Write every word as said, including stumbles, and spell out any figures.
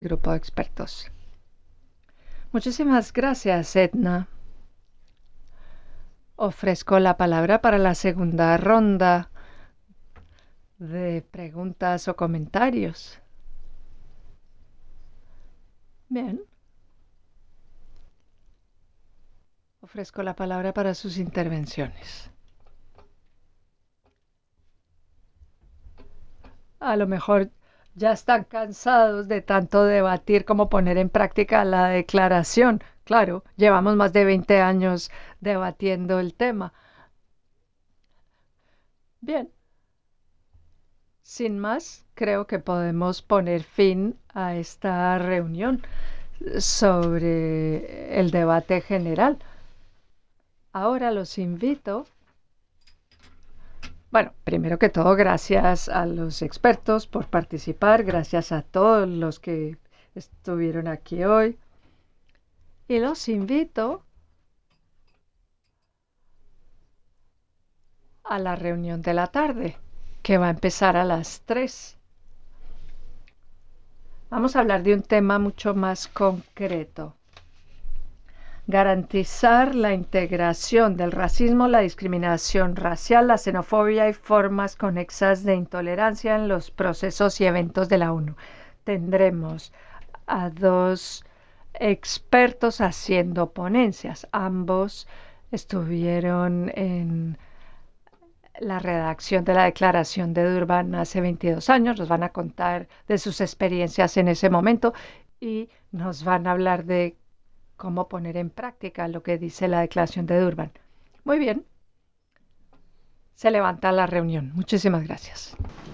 Grupo de expertos. Muchísimas gracias, Edna. Ofrezco la palabra para la segunda ronda de preguntas o comentarios. Bien. Ofrezco la palabra para sus intervenciones. A lo mejor ya están cansados de tanto debatir como poner en práctica la declaración. Claro, llevamos más de veinte años debatiendo el tema. Bien. Sin más, creo que podemos poner fin a esta reunión sobre el debate general. Ahora los invito. Bueno, primero que todo, gracias a los expertos por participar, gracias a todos los que estuvieron aquí hoy. Y los invito a la reunión de la tarde, que va a empezar a las tres. Vamos a hablar de un tema mucho más concreto. Garantizar la integración del racismo, la discriminación racial, la xenofobia y formas conexas de intolerancia en los procesos y eventos de la ONU. Tendremos a dos expertos haciendo ponencias. Ambos estuvieron en la redacción de la Declaración de Durban hace veintidós años. Nos van a contar de sus experiencias en ese momento y nos van a hablar de cómo poner en práctica lo que dice la Declaración de Durban. Muy bien. Se levanta la reunión. Muchísimas gracias.